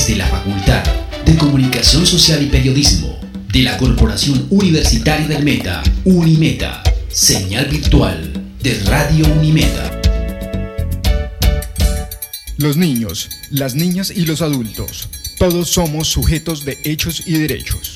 desde la Facultad de Comunicación Social y Periodismo de la Corporación Universitaria del Meta, Unimeta, señal virtual de Radio Unimeta. Los niños, las niñas y los adultos, todos somos sujetos de hechos y derechos.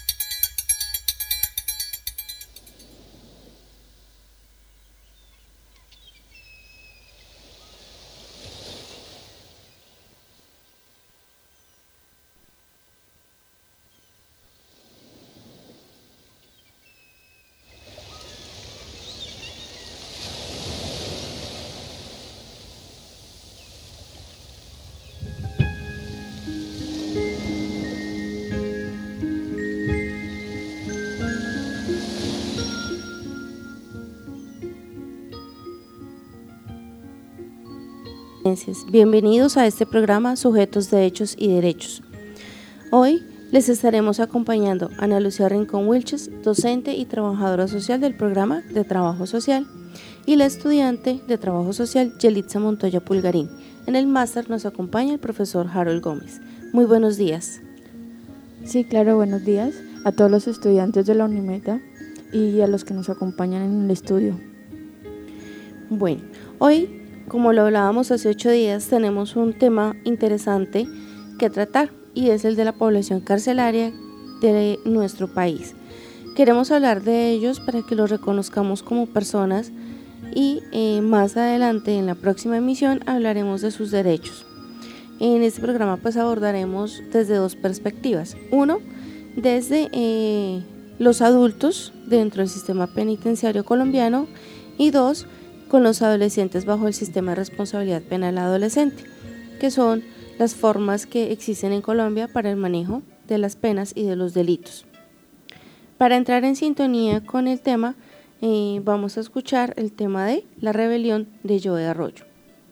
Bienvenidos a este programa Sujetos de Hechos y Derechos. Hoy les estaremos acompañando Ana Lucía Rincón Wilches, docente y trabajadora social del programa de Trabajo Social, y la estudiante de Trabajo Social Yelitza Montoya Pulgarín. En el máster nos acompaña el profesor Harold Gómez. Muy buenos días. Sí, claro, buenos días a todos los estudiantes de la Unimeta y a los que nos acompañan en el estudio. Bueno, hoy, como lo hablábamos hace 8 días, tenemos un tema interesante que tratar y es el de la población carcelaria de nuestro país. Queremos hablar de ellos para que los reconozcamos como personas y más adelante en la próxima emisión hablaremos de sus derechos. En este programa pues abordaremos desde 2 perspectivas. Uno, desde los adultos dentro del sistema penitenciario colombiano y 2, con los adolescentes bajo el sistema de responsabilidad penal adolescente, que son las formas que existen en Colombia para el manejo de las penas y de los delitos. Para entrar en sintonía con el tema, vamos a escuchar el tema de La rebelión de Joe Arroyo.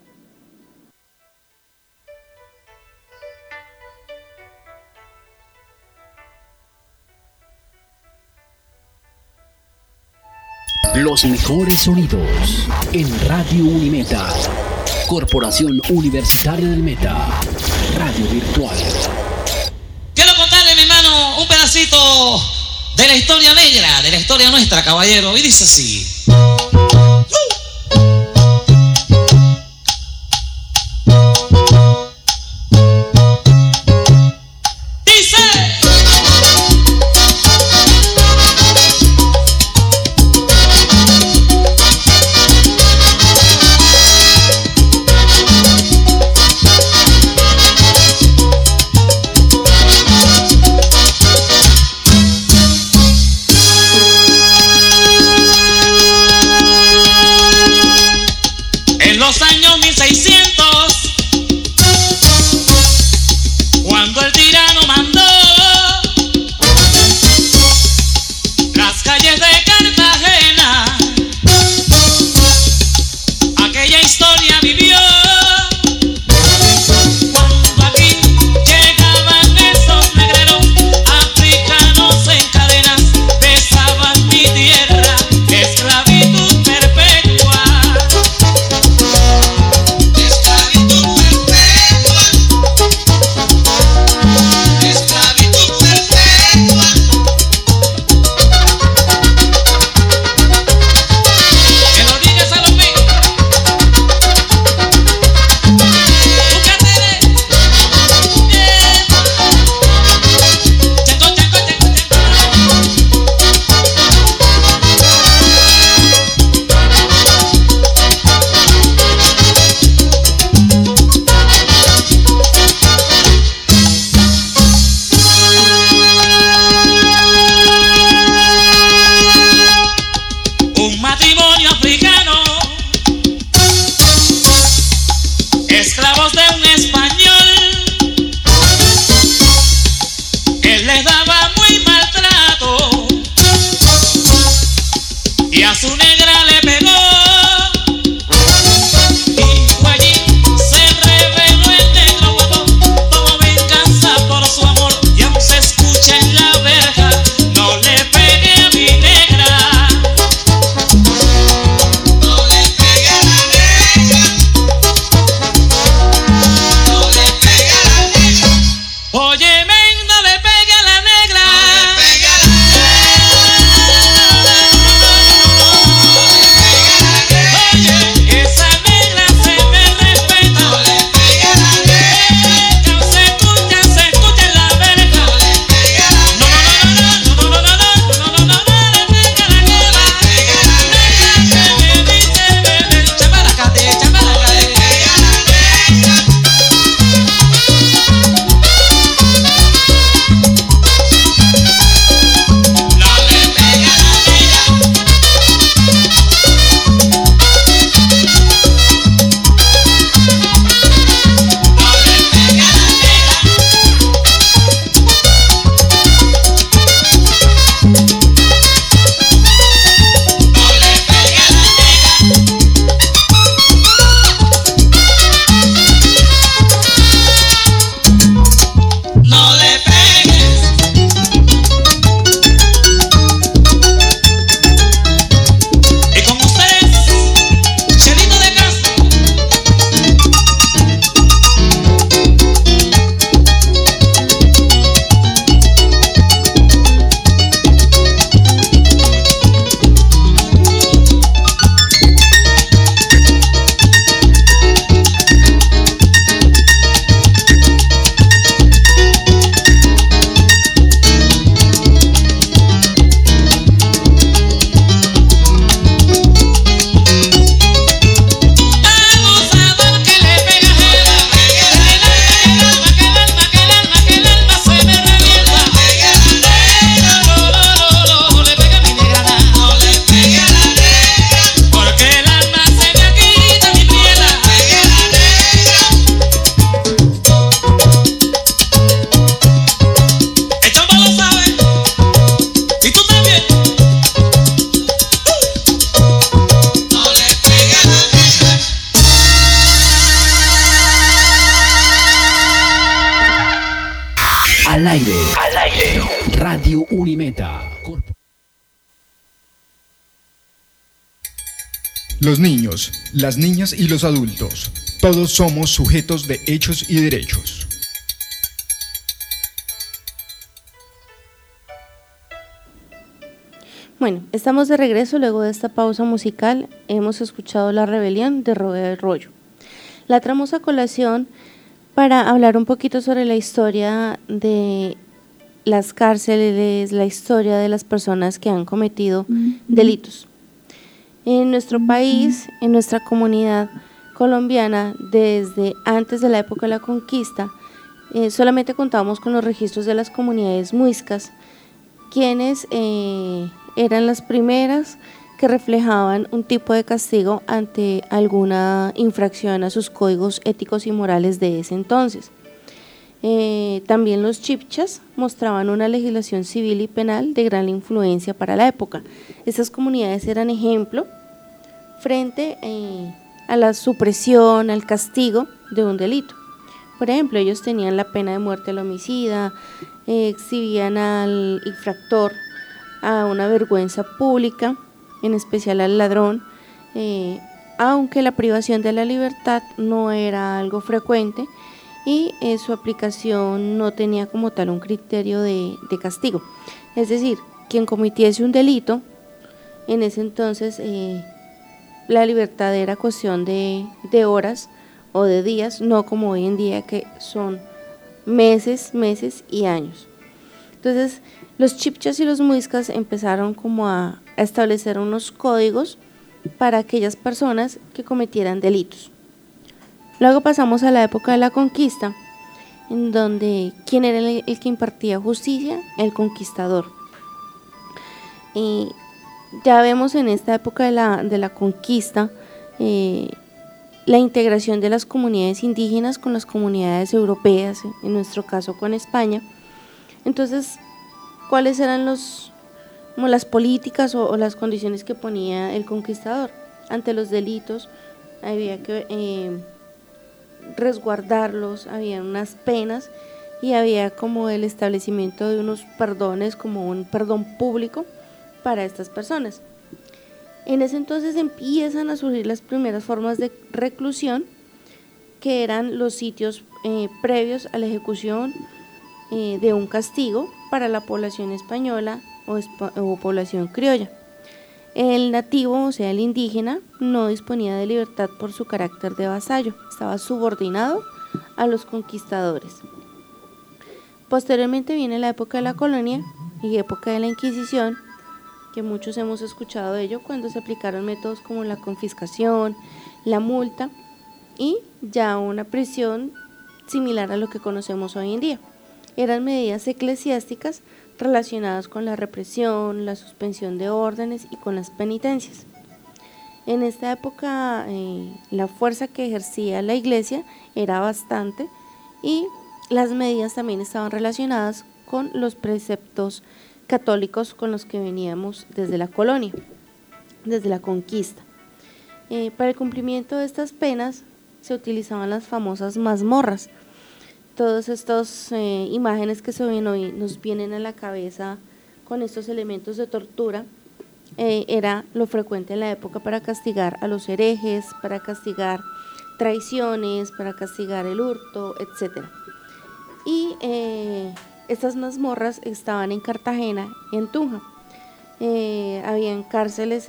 Los mejores sonidos en Radio Unimeta, Corporación Universitaria del Meta, radio virtual. Quiero contarle, mi hermano, un pedacito de la historia negra, de la historia nuestra, caballero, y dice así. Al aire. Radio Unimeta. Los niños, las niñas y los adultos, todos somos sujetos de hechos y derechos. Bueno, estamos de regreso luego de esta pausa musical. Hemos escuchado La Rebelión de Rodeo del Rollo. La traemos a colación para hablar un poquito sobre la historia de las cárceles, la historia de las personas que han cometido delitos. En nuestro país, en nuestra comunidad colombiana, desde antes de la época de la conquista, solamente contábamos con los registros de las comunidades muiscas, quienes eran las primeras que reflejaban un tipo de castigo ante alguna infracción a sus códigos éticos y morales de ese entonces. También los chibchas mostraban una legislación civil y penal de gran influencia para la época. Estas comunidades eran ejemplo frente a la supresión, al castigo de un delito. Por ejemplo, ellos tenían la pena de muerte al homicida, exhibían al infractor a una vergüenza pública, en especial al ladrón, aunque la privación de la libertad no era algo frecuente y su aplicación no tenía como tal un criterio de castigo. Es decir, quien cometiese un delito, en ese entonces la libertad era cuestión de horas o de días, no como hoy en día que son meses y años. Entonces, los chibchas y los muiscas empezaron como a establecer unos códigos para aquellas personas que cometieran delitos. Luego pasamos a la época de la conquista, en donde ¿quién era el que impartía justicia? El conquistador. Y ya vemos en esta época de la conquista la integración de las comunidades indígenas con las comunidades europeas, en nuestro caso con España. Entonces, ¿cuáles eran como las políticas o las condiciones que ponía el conquistador? Ante los delitos había que resguardarlos, había unas penas y había como el establecimiento de unos perdones, como un perdón público para estas personas. En ese entonces empiezan a surgir las primeras formas de reclusión, que eran los sitios previos a la ejecución de un castigo para la población española o población criolla. El nativo, o sea el indígena, no disponía de libertad por su carácter de vasallo, estaba subordinado a los conquistadores. Posteriormente viene la época de la colonia y época de la Inquisición, que muchos hemos escuchado de ello, cuando se aplicaron métodos como la confiscación, la multa y ya una prisión similar a lo que conocemos hoy en día. Eran medidas eclesiásticas relacionadas con la represión, la suspensión de órdenes y con las penitencias. En esta época la fuerza que ejercía la iglesia era bastante y las medidas también estaban relacionadas con los preceptos católicos con los que veníamos desde la colonia, desde la conquista. Para el cumplimiento de estas penas se utilizaban las famosas mazmorras. Todas estas imágenes que se ven hoy nos vienen a la cabeza con estos elementos de tortura. Era lo frecuente en la época para castigar a los herejes, para castigar traiciones, para castigar el hurto, etc. Y estas mazmorras estaban en Cartagena y en Tunja. Habían cárceles,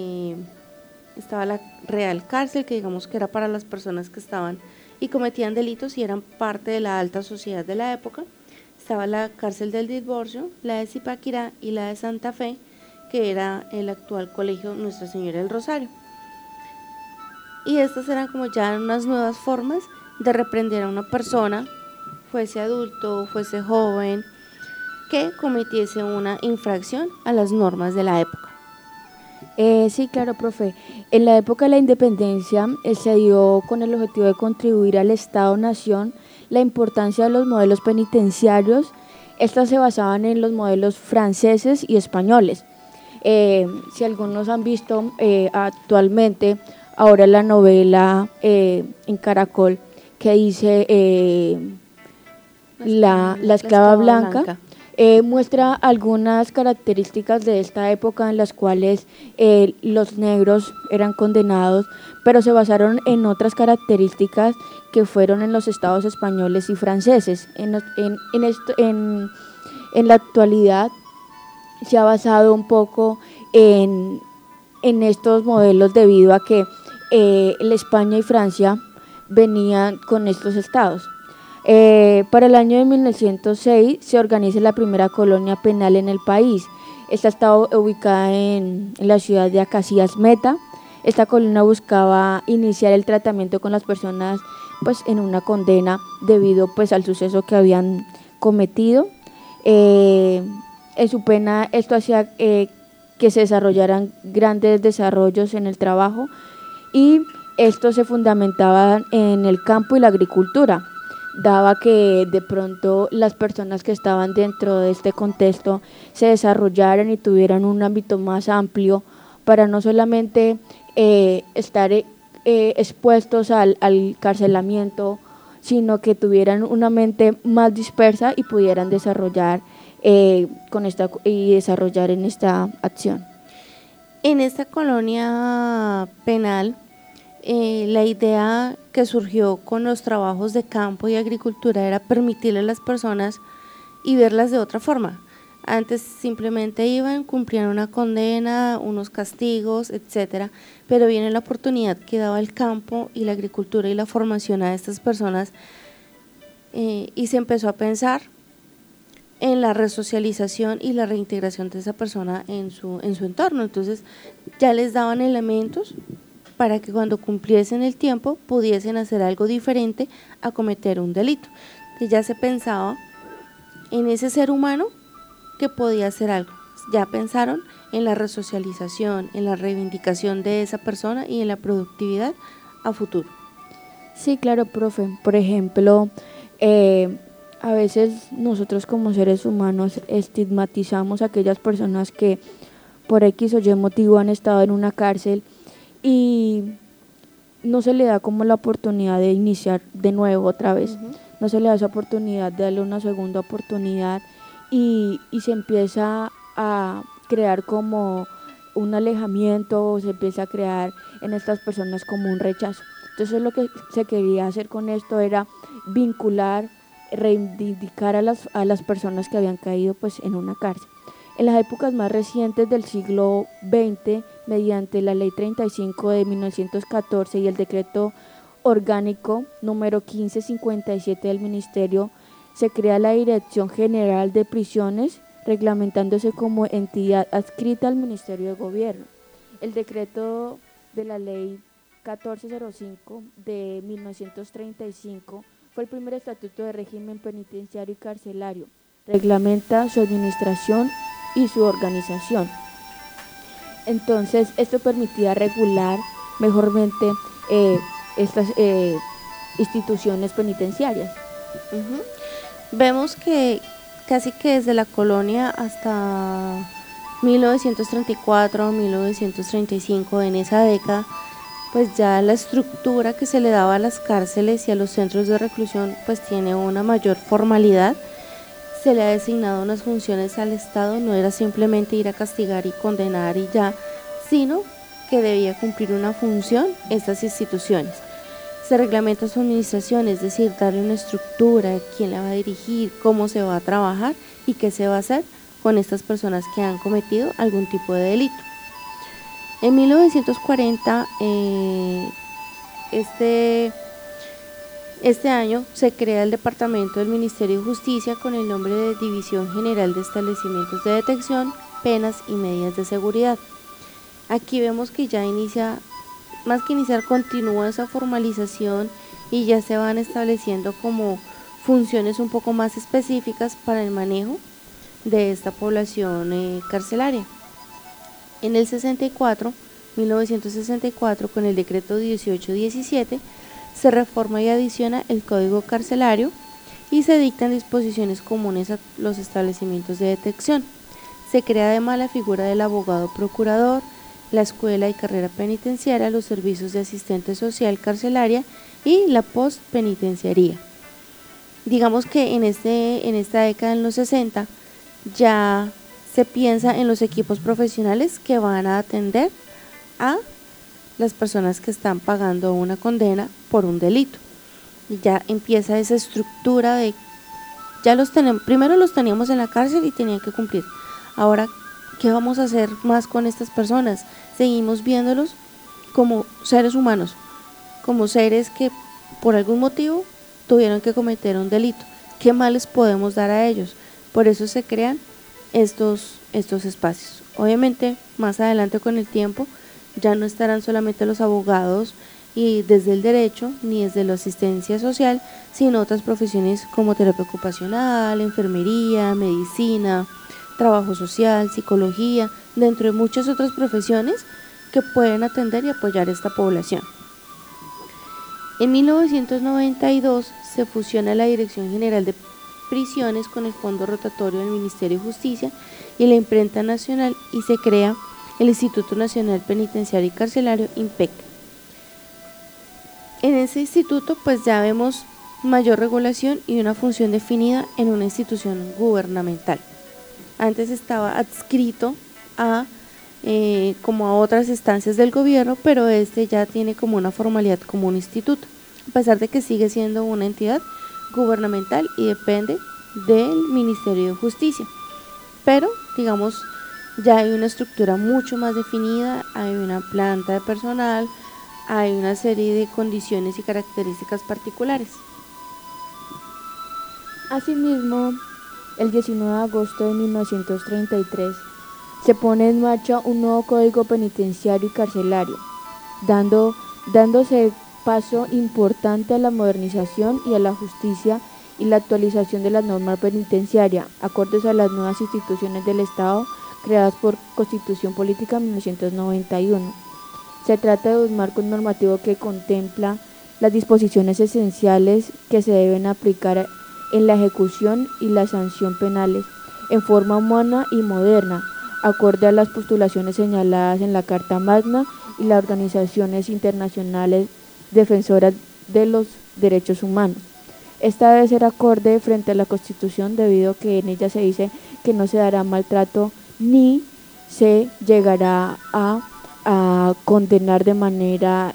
estaba la Real Cárcel, que digamos que era para las personas que estaban y cometían delitos y eran parte de la alta sociedad de la época. Estaba la cárcel del Divorcio, la de Zipaquirá y la de Santa Fe, que era el actual colegio Nuestra Señora del Rosario. Y estas eran como ya unas nuevas formas de reprender a una persona, fuese adulto, fuese joven, que cometiese una infracción a las normas de la época. Sí, claro, profe. En la época de la independencia se dio con el objetivo de contribuir al Estado-Nación la importancia de los modelos penitenciarios. Estas se basaban en los modelos franceses y españoles. Si algunos han visto actualmente, ahora la novela en Caracol, que dice La esclava blanca. Muestra algunas características de esta época en las cuales los negros eran condenados, pero se basaron en otras características que fueron en los estados españoles y franceses. En la actualidad se ha basado un poco en estos modelos debido a que España y Francia venían con estos estados. Para el año de 1906 se organiza la primera colonia penal en el país. Esta estaba ubicada en la ciudad de Acacías Meta. Esta colonia buscaba iniciar el tratamiento con las personas pues, en una condena debido pues, al suceso que habían cometido. En su pena esto hacía que se desarrollaran grandes desarrollos en el trabajo y estos se fundamentaban en el campo y la agricultura. Daba que de pronto las personas que estaban dentro de este contexto se desarrollaran y tuvieran un ámbito más amplio para no solamente estar expuestos al carcelamiento, sino que tuvieran una mente más dispersa y pudieran desarrollar desarrollar en esta acción. En esta colonia penal, la idea que surgió con los trabajos de campo y agricultura era permitirle a las personas y verlas de otra forma. Antes simplemente iban, cumplían una condena, unos castigos, etcétera, pero viene la oportunidad que daba el campo y la agricultura y la formación a estas personas y se empezó a pensar en la resocialización y la reintegración de esa persona en su entorno. Entonces ya les daban elementos para que cuando cumpliesen el tiempo pudiesen hacer algo diferente a cometer un delito. Entonces ya se pensaba en ese ser humano que podía hacer algo. Ya pensaron en la resocialización, en la reivindicación de esa persona y en la productividad a futuro. Sí, claro, profe. Por ejemplo, a veces nosotros como seres humanos estigmatizamos a aquellas personas que por X o Y motivo han estado en una cárcel y no se le da como la oportunidad de iniciar de nuevo otra vez, no se le da esa oportunidad de darle una segunda oportunidad y se empieza a crear como un alejamiento, se empieza a crear en estas personas como un rechazo. Entonces lo que se quería hacer con esto era vincular, reivindicar a las personas que habían caído pues en una cárcel. En las épocas más recientes del siglo XX, mediante la Ley 35 de 1914 y el Decreto Orgánico número 1557 del Ministerio, se crea la Dirección General de Prisiones, reglamentándose como entidad adscrita al Ministerio de Gobierno. El decreto de la Ley 1405 de 1935 fue el primer estatuto de régimen penitenciario y carcelario. Reglamenta su administración y su organización. Entonces, esto permitía regular mejormente estas instituciones penitenciarias. Vemos que casi que desde la colonia hasta 1934, 1935, en esa década, pues ya la estructura que se le daba a las cárceles y a los centros de reclusión pues tiene una mayor formalidad. Se le ha designado unas funciones al Estado, no era simplemente ir a castigar y condenar y ya, sino que debía cumplir una función estas instituciones. Se reglamenta su administración, es decir, darle una estructura, quién la va a dirigir, cómo se va a trabajar y qué se va a hacer con estas personas que han cometido algún tipo de delito. En 1940, este año se crea el Departamento del Ministerio de Justicia con el nombre de División General de Establecimientos de Detención, Penas y Medidas de Seguridad. Aquí vemos que ya inicia, más que iniciar, continúa esa formalización y ya se van estableciendo como funciones un poco más específicas para el manejo de esta población carcelaria. En el 1964, con el decreto 1817, se reforma y adiciona el Código Carcelario y se dictan disposiciones comunes a los establecimientos de detención. Se crea además la figura del abogado procurador, la escuela y carrera penitenciaria, los servicios de asistente social carcelaria y la postpenitenciaría. Digamos que en esta década, en los 60, ya se piensa en los equipos profesionales que van a atender a las personas que están pagando una condena por un delito. Y ya empieza esa estructura de, ya los tenemos, primero los teníamos en la cárcel y tenían que cumplir. Ahora, ¿qué vamos a hacer más con estas personas? Seguimos viéndolos como seres humanos, como seres que por algún motivo tuvieron que cometer un delito. ¿Qué más les podemos dar a ellos? Por eso se crean estos espacios. Obviamente, más adelante con el tiempo, ya no estarán solamente los abogados y desde el derecho, ni desde la asistencia social, sino otras profesiones como terapia ocupacional, enfermería, medicina, trabajo social, psicología, dentro de muchas otras profesiones que pueden atender y apoyar a esta población. En 1992 se fusiona la Dirección General de Prisiones con el Fondo Rotatorio del Ministerio de Justicia y la Imprenta Nacional y se crea el Instituto Nacional Penitenciario y Carcelario, INPEC. En ese instituto pues ya vemos mayor regulación y una función definida en una institución gubernamental. Antes estaba adscrito a como a otras instancias del gobierno, pero este ya tiene como una formalidad como un instituto, a pesar de que sigue siendo una entidad gubernamental y depende del Ministerio de Justicia. Pero, digamos, ya hay una estructura mucho más definida, hay una planta de personal, hay una serie de condiciones y características particulares. Asimismo, el 19 de agosto de 1933 se pone en marcha un nuevo Código Penitenciario y Carcelario, dándose paso importante a la modernización y a la justicia y la actualización de la norma penitenciaria, acordes a las nuevas instituciones del Estado creadas por Constitución Política 1991. Se trata de un marco normativo que contempla las disposiciones esenciales que se deben aplicar en la ejecución y la sanción penales en forma humana y moderna, acorde a las postulaciones señaladas en la Carta Magna y las organizaciones internacionales defensoras de los derechos humanos. Esta debe ser acorde frente a la Constitución debido a que en ella se dice que no se dará maltrato ni se llegará a condenar de manera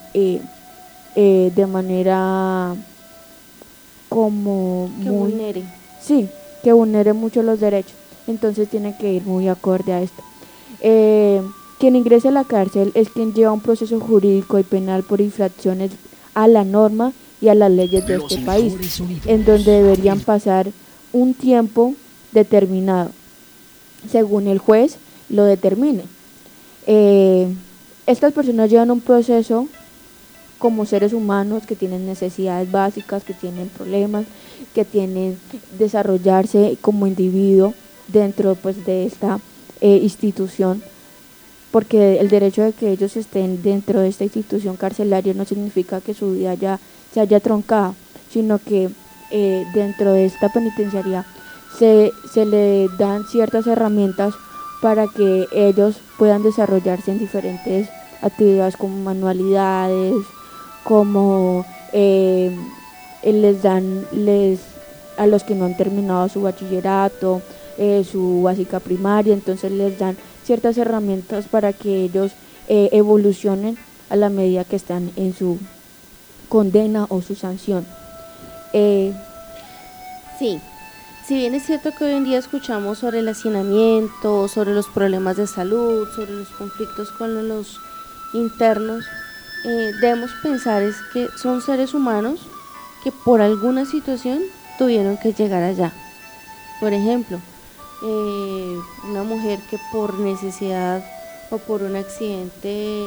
como que muy vulnere. Sí, que vulnere mucho los derechos. Entonces tiene que ir muy acorde a esto. Quien ingrese a la cárcel es quien lleva un proceso jurídico y penal por infracciones a la norma y a las leyes de este país, en donde deberían pasar un tiempo determinado, según el juez lo determine. Estas personas llevan un proceso como seres humanos que tienen necesidades básicas, que tienen problemas, que tienen desarrollarse como individuo dentro pues de esta institución, porque el derecho de que ellos estén dentro de esta institución carcelaria no significa que su vida ya se haya troncado, sino que dentro de esta penitenciaría se le dan ciertas herramientas para que ellos puedan desarrollarse en diferentes actividades como manualidades, como a los que no han terminado su bachillerato, su básica primaria, entonces les dan ciertas herramientas para que ellos evolucionen a la medida que están en su condena o su sanción. Sí, si bien es cierto que hoy en día escuchamos sobre el hacinamiento, sobre los problemas de salud, sobre los conflictos con los internos, debemos pensar es que son seres humanos que por alguna situación tuvieron que llegar allá. Por ejemplo, una mujer que por necesidad o por un accidente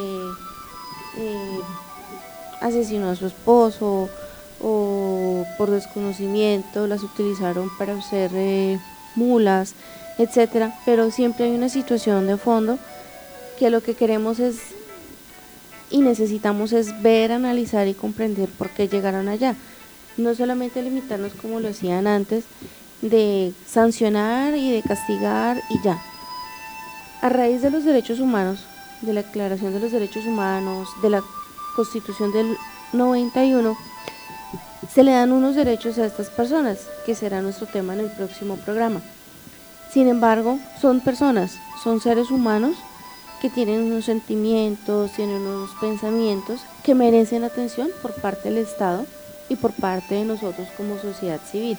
asesinó a su esposo, o por desconocimiento las utilizaron para ser mulas, etcétera, pero siempre hay una situación de fondo que lo que queremos es y necesitamos es ver, analizar y comprender por qué llegaron allá. No solamente limitarnos como lo hacían antes, de sancionar y de castigar y ya. A raíz de los derechos humanos, de la Declaración de los Derechos Humanos, de la Constitución del 91, Se le dan unos derechos a estas personas, que será nuestro tema en el próximo programa. Sin embargo, son personas, son seres humanos que tienen unos sentimientos, tienen unos pensamientos que merecen atención por parte del Estado y por parte de nosotros como sociedad civil.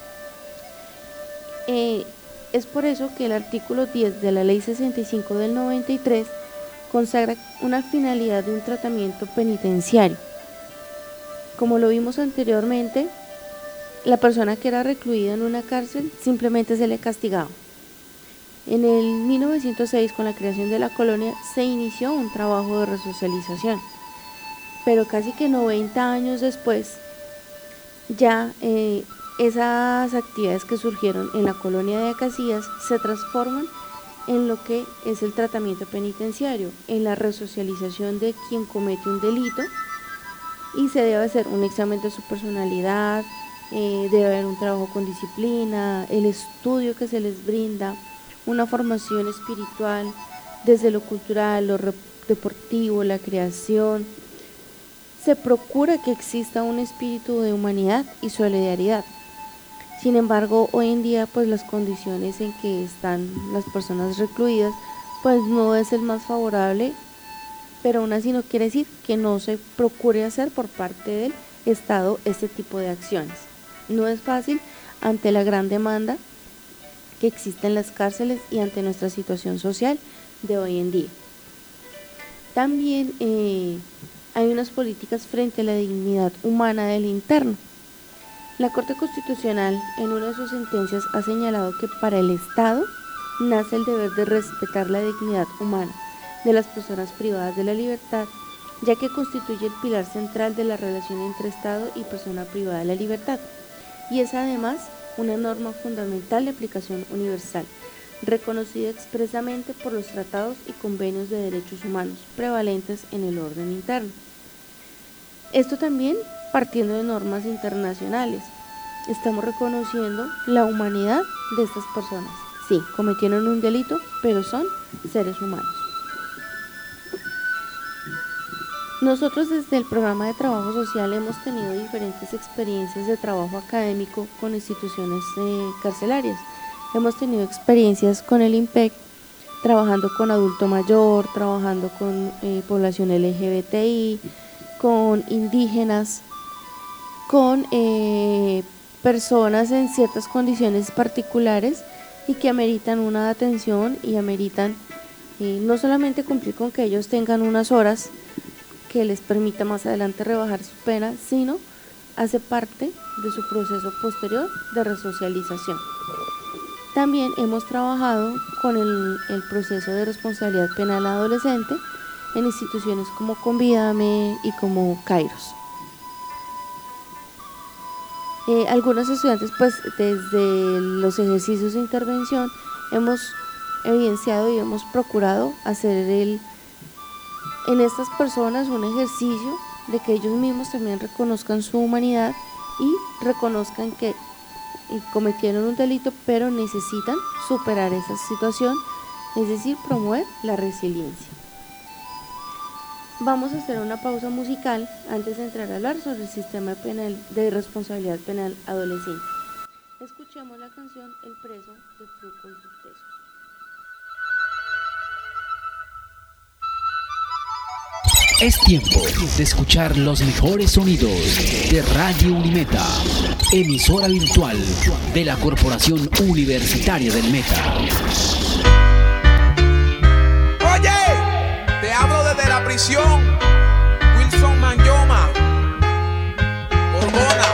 Es por eso que el artículo 10 de la Ley 65 del 93 consagra una finalidad de un tratamiento penitenciario. Como lo vimos anteriormente, la persona que era recluida en una cárcel simplemente se le castigaba. En el 1906, con la creación de la colonia, se inició un trabajo de resocialización, pero casi que 90 años después, ya esas actividades que surgieron en la colonia de Casillas se transforman en lo que es el tratamiento penitenciario, en la resocialización de quien comete un delito, y se debe hacer un examen de su personalidad, debe haber un trabajo con disciplina, el estudio que se les brinda, una formación espiritual desde lo cultural, lo deportivo, la creación. Se procura que exista un espíritu de humanidad y solidaridad. Sin embargo, hoy en día, pues las condiciones en que están las personas recluidas, pues no es el más favorable, pero aún así no quiere decir que no se procure hacer por parte del Estado este tipo de acciones. No es fácil ante la gran demanda que existe en las cárceles y ante nuestra situación social de hoy en día. También hay unas políticas frente a la dignidad humana del interno. La Corte Constitucional en una de sus sentencias ha señalado que para el Estado nace el deber de respetar la dignidad humana de las personas privadas de la libertad, ya que constituye el pilar central de la relación entre Estado y persona privada de la libertad, y es además una norma fundamental de aplicación universal, reconocida expresamente por los tratados y convenios de derechos humanos prevalentes en el orden interno. Esto también partiendo de normas internacionales. Estamos reconociendo la humanidad de estas personas. Sí, cometieron un delito, pero son seres humanos. Nosotros desde el programa de trabajo social hemos tenido diferentes experiencias de trabajo académico con instituciones carcelarias. Hemos tenido experiencias con el IMPEC, trabajando con adulto mayor, trabajando con población LGBTI, con indígenas, con personas en ciertas condiciones particulares y que ameritan una atención y ameritan no solamente cumplir con que ellos tengan unas horas que les permita más adelante rebajar su pena, sino hace parte de su proceso posterior de resocialización. También hemos trabajado con el proceso de responsabilidad penal adolescente en instituciones como Convídame y como Kairos. Algunos estudiantes, pues desde los ejercicios de intervención hemos evidenciado y hemos procurado hacer en estas personas un ejercicio de que ellos mismos también reconozcan su humanidad y reconozcan que cometieron un delito, pero necesitan superar esa situación, es decir, promover la resiliencia. Vamos a hacer una pausa musical antes de entrar a hablar sobre el sistema penal de responsabilidad penal adolescente. Escuchemos la canción El preso de Fruco y sus tesos. Es tiempo de escuchar los mejores sonidos de Radio Unimeta, emisora virtual de la Corporación Universitaria del Meta. Oye, te hablo desde la prisión, Wilson Manyoma, Borbona.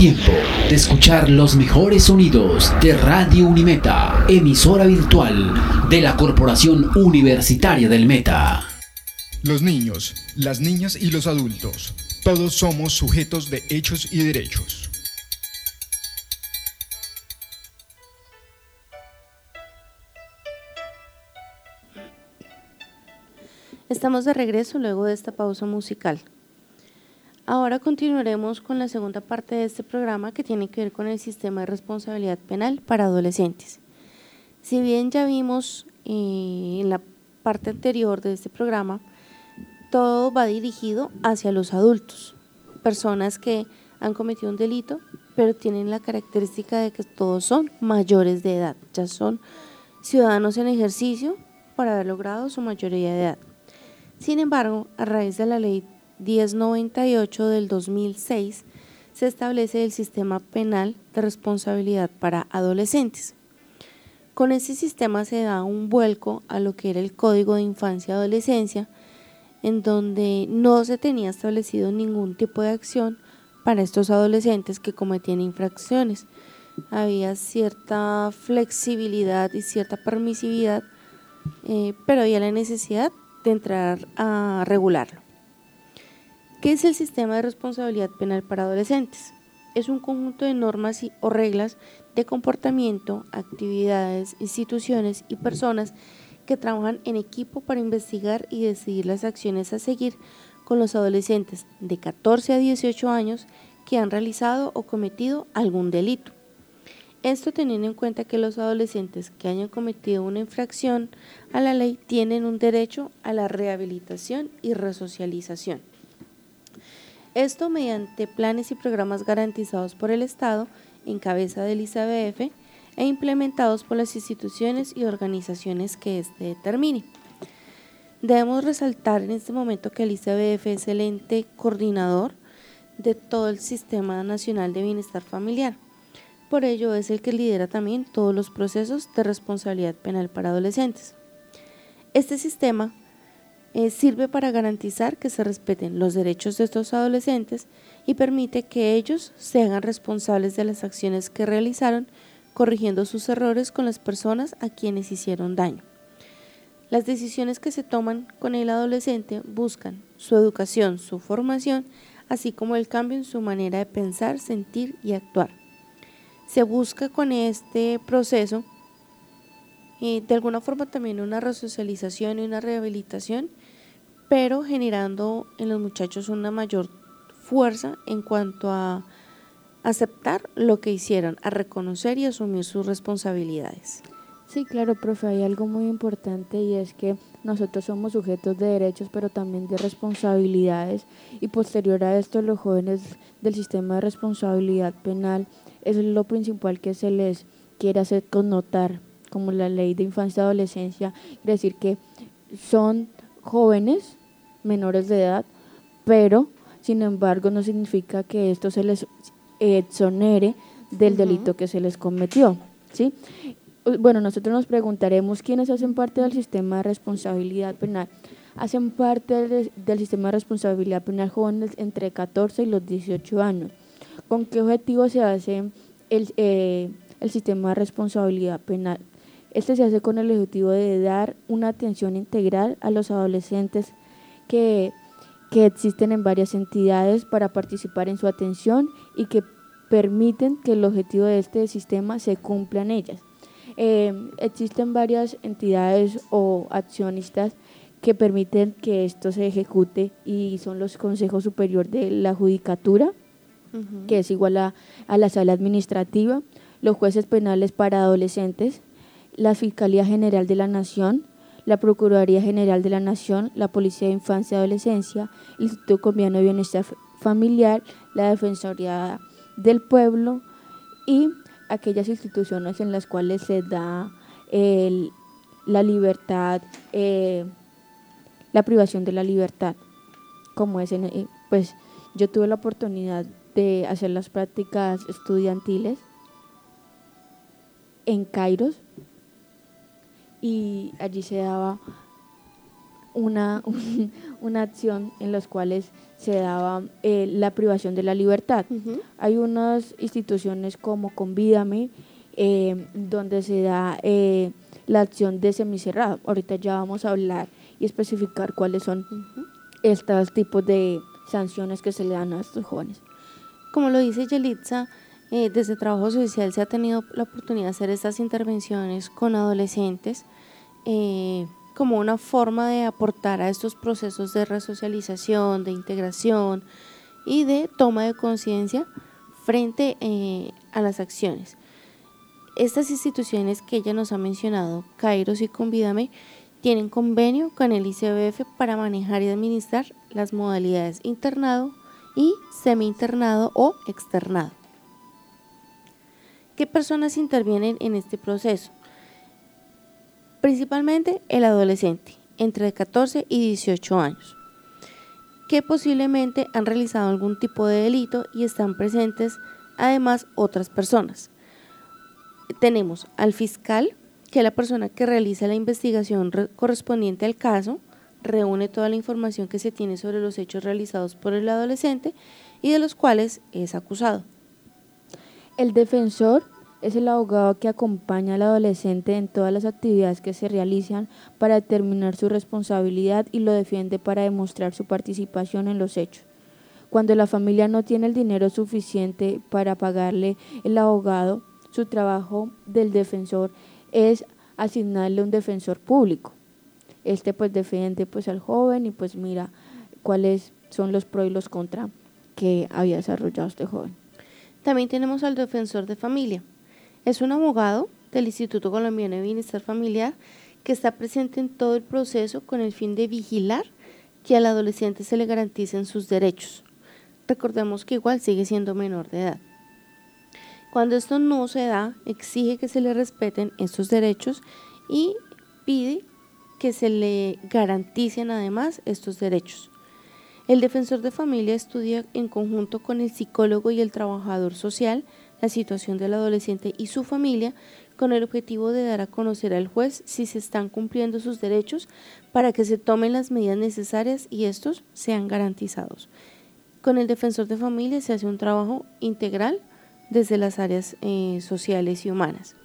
tiempo de escuchar los mejores sonidos de Radio Unimeta, emisora virtual de la Corporación Universitaria del Meta. Los niños, las niñas y los adultos, todos somos sujetos de hechos y derechos. Estamos de regreso luego de esta pausa musical. Ahora continuaremos con la segunda parte de este programa que tiene que ver con el sistema de responsabilidad penal para adolescentes. Si bien ya vimos en la parte anterior de este programa, todo va dirigido hacia los adultos, personas que han cometido un delito, pero tienen la característica de que todos son mayores de edad, ya son ciudadanos en ejercicio por haber logrado su mayoría de edad. Sin embargo, a raíz de la Ley 1098 del 2006, se establece el sistema penal de responsabilidad para adolescentes. Con este sistema se da un vuelco a lo que era el Código de Infancia y Adolescencia, en donde no se tenía establecido ningún tipo de acción para estos adolescentes que cometían infracciones. Había cierta flexibilidad y cierta permisividad, pero había la necesidad de entrar a regularlo. ¿Qué es el sistema de responsabilidad penal para adolescentes? Es un conjunto de normas o reglas de comportamiento, actividades, instituciones y personas que trabajan en equipo para investigar y decidir las acciones a seguir con los adolescentes de 14 a 18 años que han realizado o cometido algún delito. Esto teniendo en cuenta que los adolescentes que hayan cometido una infracción a la ley tienen un derecho a la rehabilitación y resocialización. Esto mediante planes y programas garantizados por el Estado en cabeza del ICBF e implementados por las instituciones y organizaciones que éste determine. Debemos resaltar en este momento que el ICBF es el ente coordinador de todo el Sistema Nacional de Bienestar Familiar. Por ello es el que lidera también todos los procesos de responsabilidad penal para adolescentes. Este sistema sirve para garantizar que se respeten los derechos de estos adolescentes y permite que ellos se hagan responsables de las acciones que realizaron, corrigiendo sus errores con las personas a quienes hicieron daño. Las decisiones que se toman con el adolescente buscan su educación, su formación, así como el cambio en su manera de pensar, sentir y actuar. Se busca con este proceso de alguna forma también una resocialización y una rehabilitación, pero generando en los muchachos una mayor fuerza en cuanto a aceptar lo que hicieron, a reconocer y asumir sus responsabilidades. Sí, claro, profe, hay algo muy importante y es que nosotros somos sujetos de derechos, pero también de responsabilidades, y posterior a esto los jóvenes del sistema de responsabilidad penal es lo principal que se les quiere hacer connotar, como la Ley de Infancia y Adolescencia, es decir, que son jóvenes menores de edad, pero sin embargo no significa que esto se les exonere del delito que se les cometió, ¿sí? Bueno, nosotros nos preguntaremos quiénes hacen parte del sistema de responsabilidad penal. Hacen parte del sistema de responsabilidad penal jóvenes entre 14 y los 18 años. ¿Con qué objetivo se hace el sistema de responsabilidad penal? Este se hace con el objetivo de dar una atención integral a los adolescentes que existen en varias entidades para participar en su atención y que permiten que el objetivo de este sistema se cumpla en ellas. Existen varias entidades o accionistas que permiten que esto se ejecute y son los Consejos Superior de la Judicatura, que es igual a la sala administrativa, los jueces penales para adolescentes, la Fiscalía General de la Nación, la Procuraduría General de la Nación, la Policía de Infancia y Adolescencia, el Instituto Colombiano de Bienestar Familiar, la Defensoría del Pueblo y aquellas instituciones en las cuales se da la libertad, la privación de la libertad, como es pues yo tuve la oportunidad de hacer las prácticas estudiantiles en Kairos y allí se daba una acción en las cuales se daba la privación de la libertad. Hay unas instituciones como Convídame, donde se da la acción de semicerrado. Ahorita ya vamos a hablar y especificar cuáles son estos tipos de sanciones que se le dan a estos jóvenes. Como lo dice Yelitza, desde Trabajo Social se ha tenido la oportunidad de hacer estas intervenciones con adolescentes como una forma de aportar a estos procesos de resocialización, de integración y de toma de conciencia frente a las acciones. Estas instituciones que ella nos ha mencionado, Kairos y Convídame, tienen convenio con el ICBF para manejar y administrar las modalidades internado y semi-internado o externado. ¿Qué personas intervienen en este proceso? Principalmente el adolescente, entre 14 y 18 años, que posiblemente han realizado algún tipo de delito y están presentes además otras personas. Tenemos al fiscal, que es la persona que realiza la investigación correspondiente al caso, reúne toda la información que se tiene sobre los hechos realizados por el adolescente y de los cuales es acusado. El defensor es el abogado que acompaña al adolescente en todas las actividades que se realizan para determinar su responsabilidad y lo defiende para demostrar su participación en los hechos. Cuando la familia no tiene el dinero suficiente para pagarle el abogado, su trabajo del defensor es asignarle un defensor público. Este pues defiende pues al joven y pues mira cuáles son los pros y los contras que había desarrollado este joven. También tenemos al defensor de familia. Es un abogado del Instituto Colombiano de Bienestar Familiar que está presente en todo el proceso con el fin de vigilar que al adolescente se le garanticen sus derechos. Recordemos que igual sigue siendo menor de edad. Cuando esto no se da, exige que se le respeten estos derechos y pide que se le garanticen además estos derechos. El defensor de familia estudia en conjunto con el psicólogo y el trabajador social la situación del adolescente y su familia con el objetivo de dar a conocer al juez si se están cumpliendo sus derechos para que se tomen las medidas necesarias y estos sean garantizados. Con el defensor de familia se hace un trabajo integral desde las áreas sociales y humanas.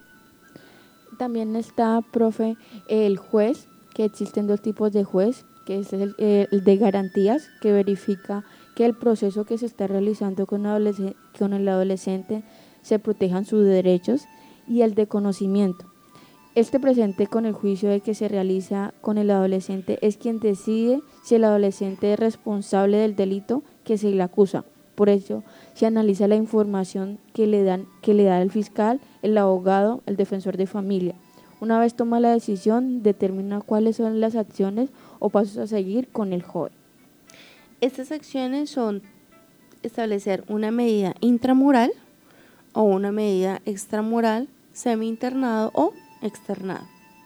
También está, profe, el juez, que existen dos tipos de juez, que es el de garantías, que verifica que el proceso que se está realizando con el adolescente se protejan sus derechos, y el de conocimiento. Este presente con el juicio de que se realiza con el adolescente es quien decide si el adolescente es responsable del delito que se le acusa. Por eso se analiza la información que le da el fiscal, el abogado, el defensor de familia. Una vez toma la decisión, determina cuáles son las acciones o pasos a seguir con el joven. Estas acciones son establecer una medida intramural o una medida extramural, semi-internado o externado.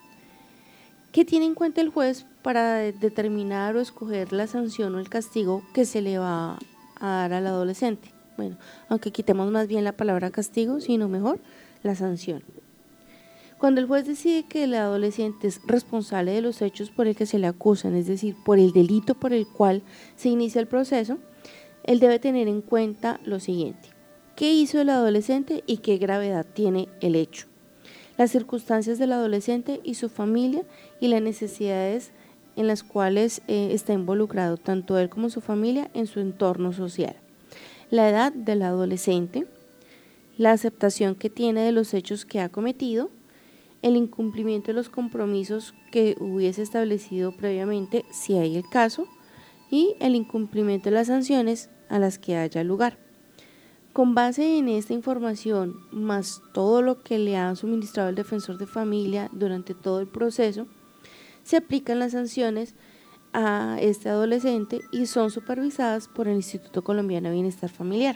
¿Qué tiene en cuenta el juez para determinar o escoger la sanción o el castigo que se le va a dar al adolescente? Bueno, aunque quitemos más bien la palabra castigo, sino mejor la sanción. Cuando el juez decide que el adolescente es responsable de los hechos por el que se le acusan, es decir, por el delito por el cual se inicia el proceso, él debe tener en cuenta lo siguiente: ¿qué hizo el adolescente y qué gravedad tiene el hecho? Las circunstancias del adolescente y su familia y las necesidades en las cuales está involucrado tanto él como su familia en su entorno social. La edad del adolescente, la aceptación que tiene de los hechos que ha cometido, el incumplimiento de los compromisos que hubiese establecido previamente, si hay el caso, y el incumplimiento de las sanciones a las que haya lugar. Con base en esta información, más todo lo que le ha suministrado el defensor de familia durante todo el proceso, se aplican las sanciones a este adolescente y son supervisadas por el Instituto Colombiano de Bienestar Familiar.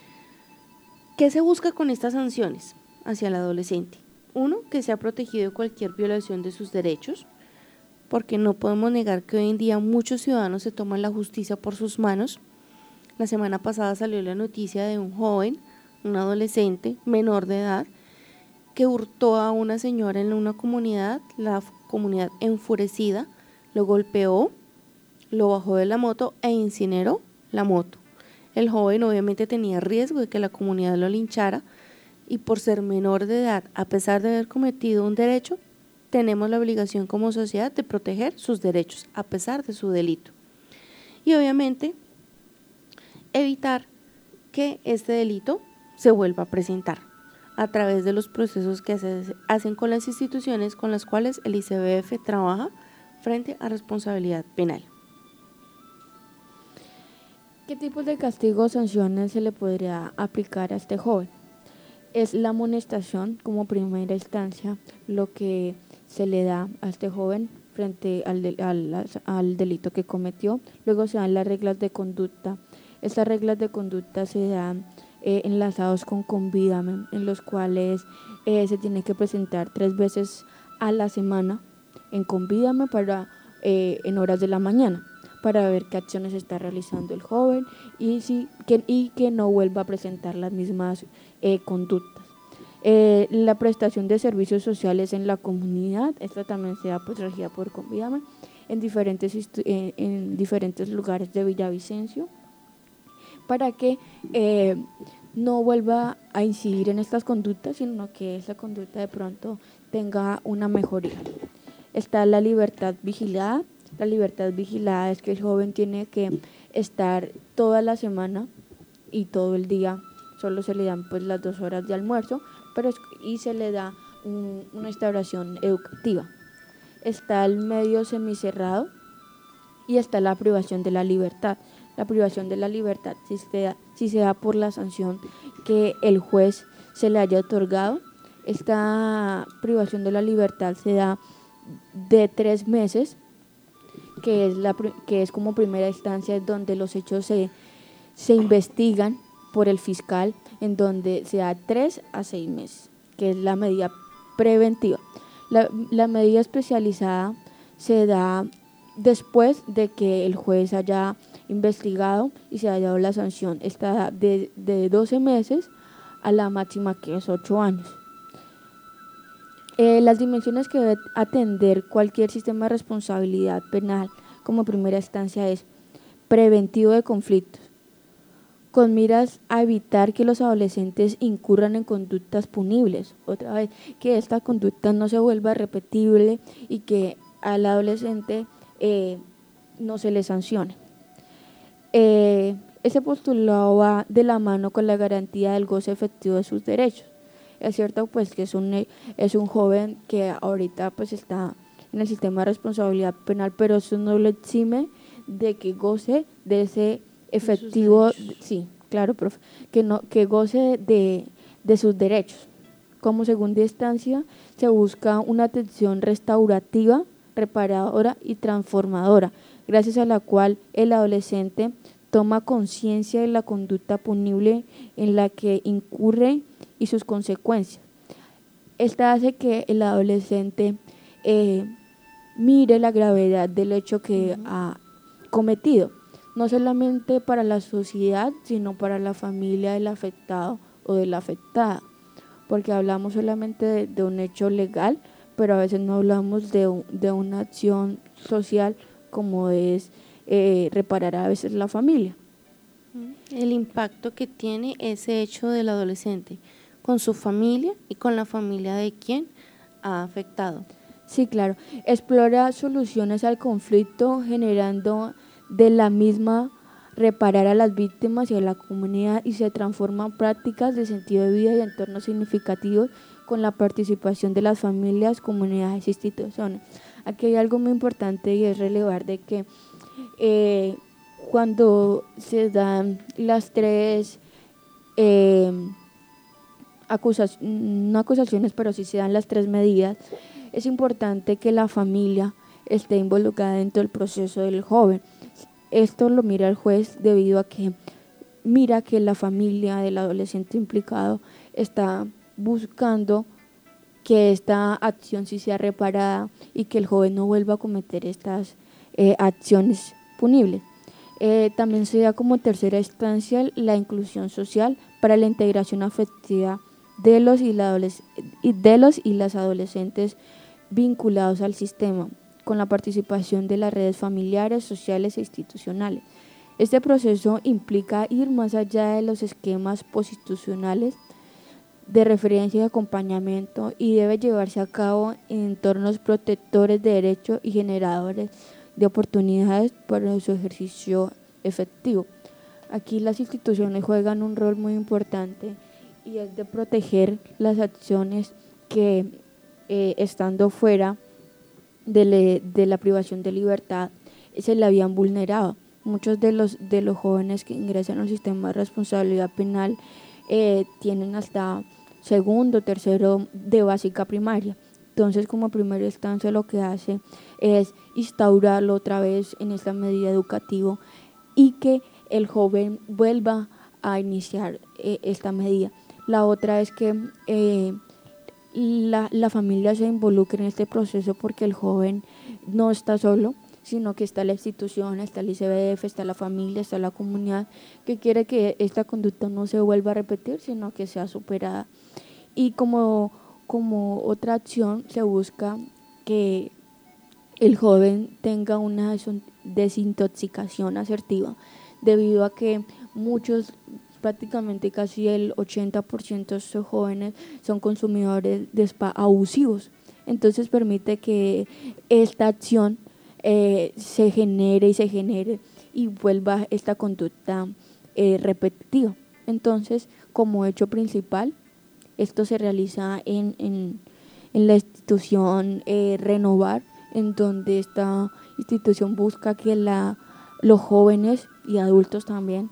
¿Qué se busca con estas sanciones hacia el adolescente? Uno, que sea protegido de cualquier violación de sus derechos, porque no podemos negar que hoy en día muchos ciudadanos se toman la justicia por sus manos. La semana pasada salió la noticia de un joven, un adolescente menor de edad, que hurtó a una señora en una comunidad, la comunidad enfurecida lo golpeó, lo bajó de la moto e incineró la moto. El joven obviamente tenía riesgo de que la comunidad lo linchara y por ser menor de edad, a pesar de haber cometido un derecho, tenemos la obligación como sociedad de proteger sus derechos a pesar de su delito. Y obviamente evitar que este delito se vuelva a presentar a través de los procesos que se hacen con las instituciones con las cuales el ICBF trabaja frente a responsabilidad penal. ¿Qué tipos de castigos o sanciones se le podría aplicar a este joven? Es la amonestación como primera instancia, lo que se le da a este joven frente al delito que cometió. Luego se dan las reglas de conducta. Estas reglas de conducta se dan enlazados con Convídame, en los cuales se tiene que presentar 3 veces a la semana en Convídame en horas de la mañana, para ver qué acciones está realizando el joven y que no vuelva a presentar las mismas conductas. La prestación de servicios sociales en la comunidad, esta también se da regida por Convídame en diferentes lugares de Villavicencio, para que no vuelva a incidir en estas conductas, sino que esa conducta de pronto tenga una mejoría. Está la libertad vigilada. La libertad vigilada es que el joven tiene que estar toda la semana y todo el día, solo se le dan pues las 2 horas de almuerzo, y se le da una instauración educativa. Está el medio semicerrado y está la privación de la libertad. La privación de la libertad si se da por la sanción que el juez se le haya otorgado. Esta privación de la libertad se da de 3 meses, que es como primera instancia, donde los hechos se investigan por el fiscal, en donde se da 3 a 6 meses, que es la medida preventiva. La medida especializada se da después de que el juez haya investigado y se haya dado la sanción. Está de 12 meses a la máxima, que es 8 años. Las dimensiones que debe atender cualquier sistema de responsabilidad penal como primera instancia es preventivo de conflictos, con miras a evitar que los adolescentes incurran en conductas punibles. Otra vez, que esta conducta no se vuelva repetible y que al adolescente no se le sancione. Ese postulado va de la mano con la garantía del goce efectivo de sus derechos. Es cierto pues que es un joven que ahorita pues está en el sistema de responsabilidad penal, pero eso no lo exime de que goce de ese efectivo, sí, claro, profe, que goce de sus derechos. Como segunda instancia se busca una atención restaurativa, reparadora y transformadora, gracias a la cual el adolescente toma conciencia de la conducta punible en la que incurre y sus consecuencias. Esta hace que el adolescente mire la gravedad del hecho que ha cometido, no solamente para la sociedad, sino para la familia del afectado o de la afectada, porque hablamos solamente de un hecho legal, pero a veces no hablamos de una acción social como es reparar a veces la familia. El impacto que tiene ese hecho del adolescente con su familia y con la familia de quien ha afectado. Sí, claro. Explora soluciones al conflicto, generando de la misma reparar a las víctimas y a la comunidad, y se transforman prácticas de sentido de vida y entornos significativos con la participación de las familias, comunidades e instituciones. Aquí hay algo muy importante y es relevar de que cuando se dan las 3 no acusaciones, pero sí se dan las 3 medidas, es importante que la familia esté involucrada dentro del proceso del joven. Esto lo mira el juez debido a que mira que la familia del adolescente implicado está buscando que esta acción sí sea reparada y que el joven no vuelva a cometer estas acciones punibles. También se da como tercera instancia la inclusión social para la integración afectiva de los y las adolescentes vinculados al sistema, con la participación de las redes familiares, sociales e institucionales. Este proceso implica ir más allá de los esquemas postinstitucionales de referencia y acompañamiento y debe llevarse a cabo en entornos protectores de derechos y generadores de oportunidades para su ejercicio efectivo. Aquí las instituciones juegan un rol muy importante y es de proteger las acciones que estando fuera de la privación de libertad se le habían vulnerado. Muchos de los jóvenes que ingresan al sistema de responsabilidad penal tienen hasta segundo, tercero de básica primaria. Entonces, como primera instancia, lo que hace es instaurarlo otra vez en esta medida educativa y que el joven vuelva a iniciar esta medida. La otra es que la familia se involucre en este proceso porque el joven no está solo, sino que está la institución, está el ICBF, está la familia, está la comunidad, que quiere que esta conducta no se vuelva a repetir, sino que sea superada. Y como otra acción se busca que el joven tenga una desintoxicación asertiva, debido a que muchos, prácticamente casi el 80% de estos jóvenes son consumidores de spa abusivos. Entonces permite que esta acción se genere y vuelva esta conducta repetitiva. Entonces, como hecho principal, esto se realiza en la institución Renovar, en donde esta institución busca que los jóvenes y adultos también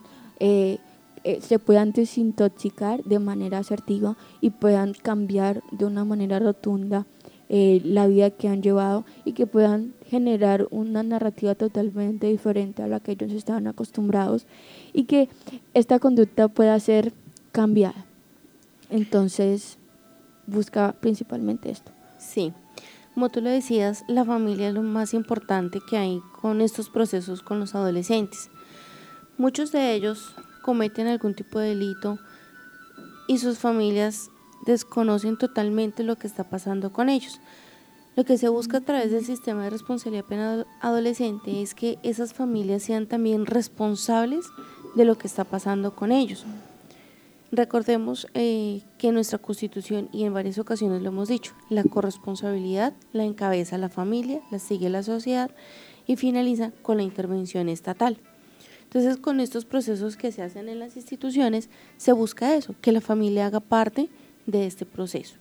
se puedan desintoxicar de manera asertiva y puedan cambiar de una manera rotunda la vida que han llevado y que puedan generar una narrativa totalmente diferente a la que ellos estaban acostumbrados y que esta conducta pueda ser cambiada. Entonces, busca principalmente esto. Sí, como tú lo decías, la familia es lo más importante que hay con estos procesos con los adolescentes. Muchos de ellos cometen algún tipo de delito y sus familias desconocen totalmente lo que está pasando con ellos. Lo que se busca a través del sistema de responsabilidad penal adolescente es que esas familias sean también responsables de lo que está pasando con ellos. Recordemos que en nuestra Constitución, y en varias ocasiones lo hemos dicho, la corresponsabilidad la encabeza la familia, la sigue la sociedad y finaliza con la intervención estatal. Entonces, con estos procesos que se hacen en las instituciones, se busca eso, que la familia haga parte de este proceso.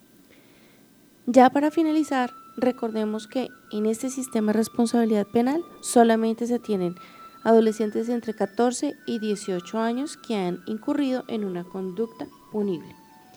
Ya para finalizar, recordemos que en este sistema de responsabilidad penal solamente se tienen adolescentes entre 14 y 18 años que han incurrido en una conducta punible.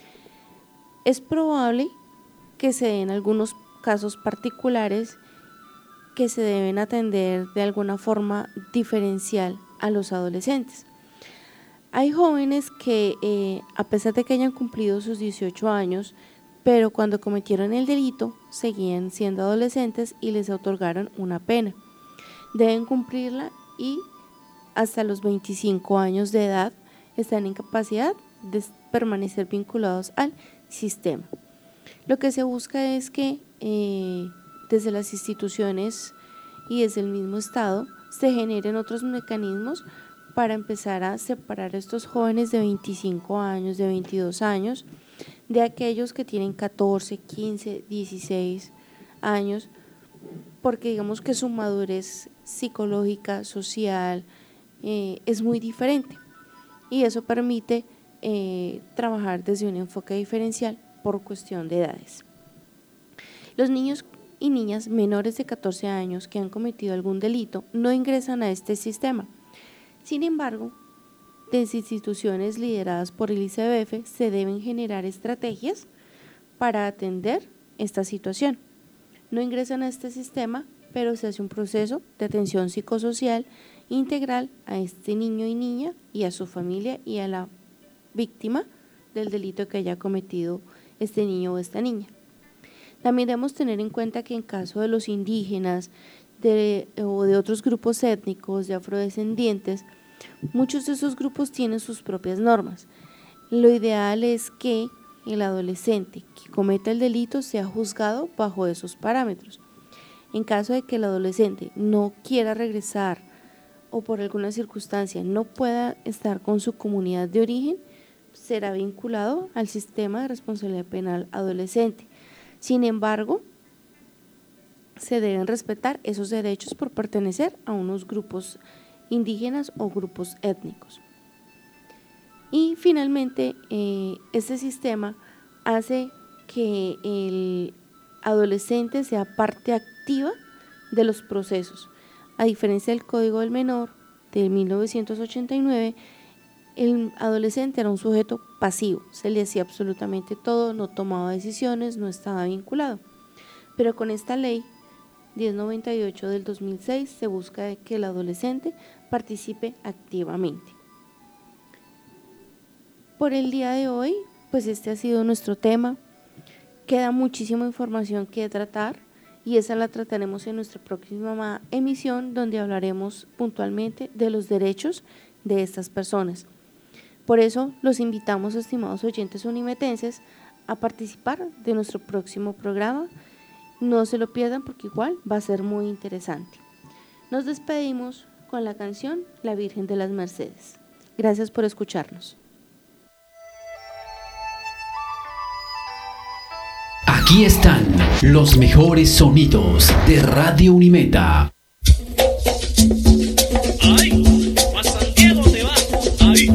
Es probable que se den algunos casos particulares que se deben atender de alguna forma diferencial a los adolescentes. Hay jóvenes que a pesar de que hayan cumplido sus 18 años, pero cuando cometieron el delito seguían siendo adolescentes y les otorgaron una pena. Deben cumplirla y hasta los 25 años de edad están en capacidad de permanecer vinculados al sistema. Lo que se busca es que desde las instituciones y desde el mismo Estado se generen otros mecanismos para empezar a separar a estos jóvenes de 25 años, de 22 años, de aquellos que tienen 14, 15, 16 años, porque digamos que su madurez psicológica, social, es muy diferente y eso permite trabajar desde un enfoque diferencial por cuestión de edades. Los niños y niñas menores de 14 años que han cometido algún delito no ingresan a este sistema. Sin embargo, desde instituciones lideradas por el ICBF se deben generar estrategias para atender esta situación. No ingresan a este sistema, pero se hace un proceso de atención psicosocial integral a este niño y niña y a su familia y a la víctima del delito que haya cometido este niño o esta niña. También debemos tener en cuenta que en caso de los indígenas o de otros grupos étnicos, de afrodescendientes, muchos de esos grupos tienen sus propias normas. Lo ideal es que el adolescente que cometa el delito sea juzgado bajo esos parámetros. En caso de que el adolescente no quiera regresar o por alguna circunstancia no pueda estar con su comunidad de origen, será vinculado al sistema de responsabilidad penal adolescente. Sin embargo, se deben respetar esos derechos por pertenecer a unos grupos indígenas o grupos étnicos. Y finalmente, este sistema hace que el adolescente sea parte activa de los procesos. A diferencia del Código del Menor de 1989, el adolescente era un sujeto pasivo, se le hacía absolutamente todo, no tomaba decisiones, no estaba vinculado. Pero con esta ley 1098 del 2006 se busca que el adolescente participe activamente. Por el día de hoy, pues este ha sido nuestro tema. Queda muchísima información que tratar y esa la trataremos en nuestra próxima emisión, donde hablaremos puntualmente de los derechos de estas personas. Por eso los invitamos, estimados oyentes unimetenses, a participar de nuestro próximo programa. No se lo pierdan porque igual va a ser muy interesante. Nos despedimos con la canción La Virgen de las Mercedes. Gracias por escucharnos. Aquí están los mejores sonidos de Radio Unimeta. Ay, pa' Santiago te vas. Ay.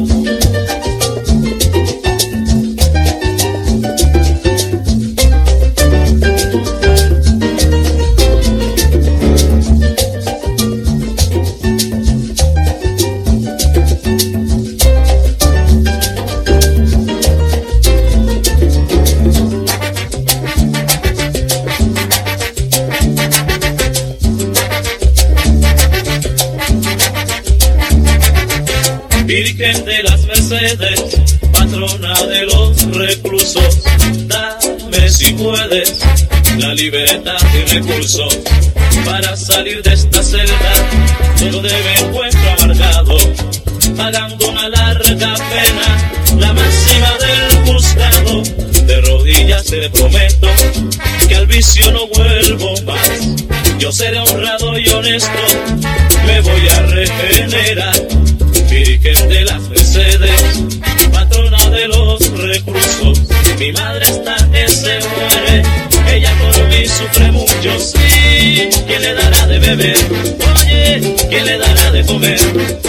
Virgen de las Mercedes, patrona de los reclusos, dame si puedes la libertad y recursos para salir de esta celda donde me encuentro amargado, pagando una larga pena, la máxima del juzgado. De rodillas te prometo que al vicio no vuelvo más. Yo seré honrado y honesto, me voy a regenerar. Virgen de las Mercedes, patrona de los reclusos, mi madre está que se muere, ella por mí sufre mucho, sí. ¿Quién le dará de beber? Oye, ¿quién le dará de comer?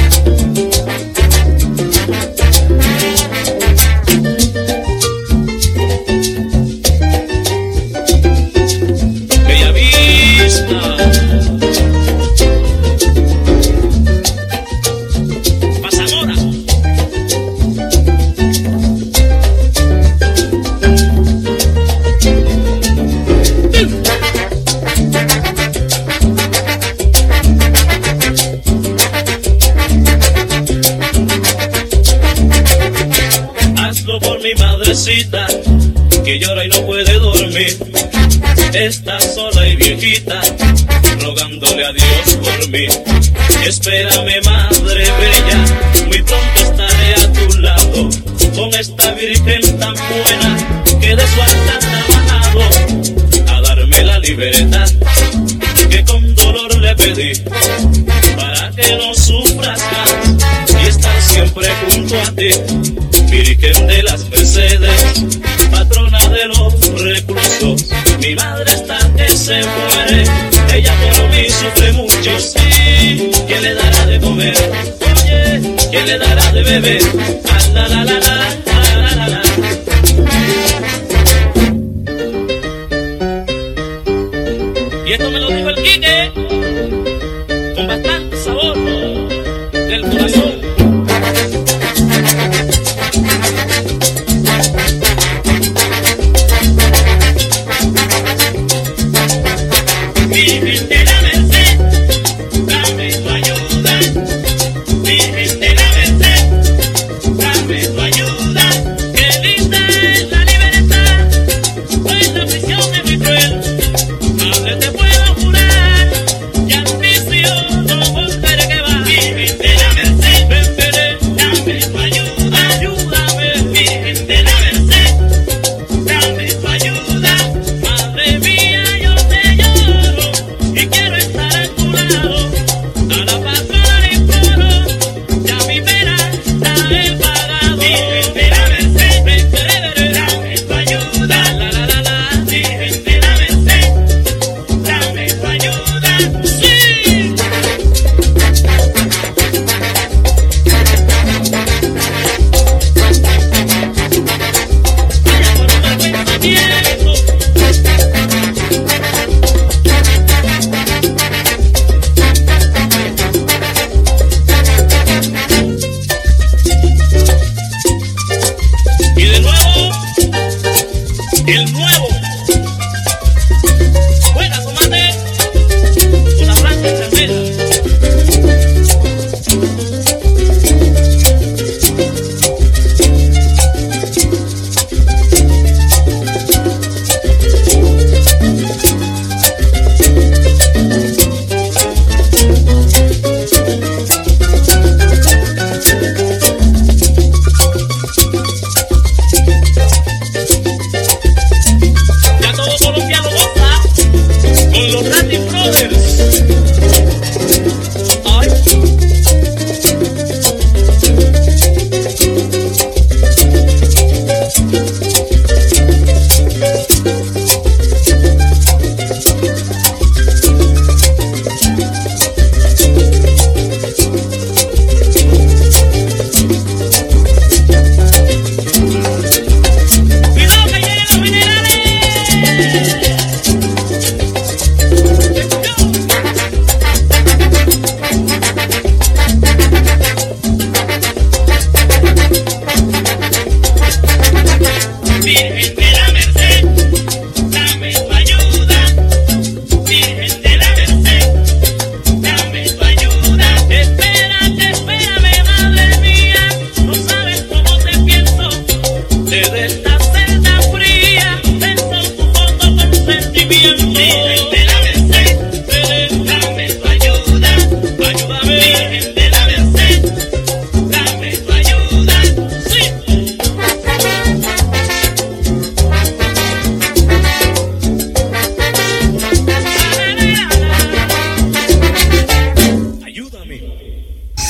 Bella Vista. Que llora y no puede dormir, está sola y viejita, rogándole a Dios por mí. Espérame, madre bella, muy pronto estaré a tu lado, con esta virgen tan buena, que de su altar ha bajado, a darme la libertad, que con dolor le pedí, para que no sufras más, y estar siempre junto a ti. Virgen de las Mercedes, patrona de los reclusos, mi madre está que se muere, ella por mí sufre mucho, sí. ¿Quién le dará de comer? Oye, ¿quién le dará de beber? Ah, la la la la la la la. Y esto me lo dijo el Quique, con bastante sabor del corazón. Virgen de la Merced, dame tu ayuda. Virgen de la Merced, dame tu ayuda. Qué linda es la libertad, pues la prisión es muy cruel. Madre, te puedo jurar, ya en prisión no volveré que va. Virgen de la Merced, ven, ven, dame tu ayuda, ayúdame. Virgen de la Merced, dame tu ayuda. Madre mía, yo te lloro. Y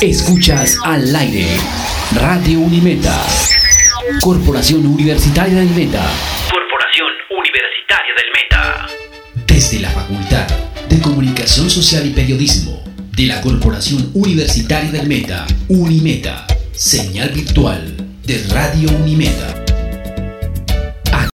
Escuchas al aire Radio Unimeta. Corporación Universitaria del Meta. Corporación Universitaria del Meta. Desde la Facultad de Comunicación Social y Periodismo de la Corporación Universitaria del Meta, Unimeta, señal virtual de Radio Unimeta.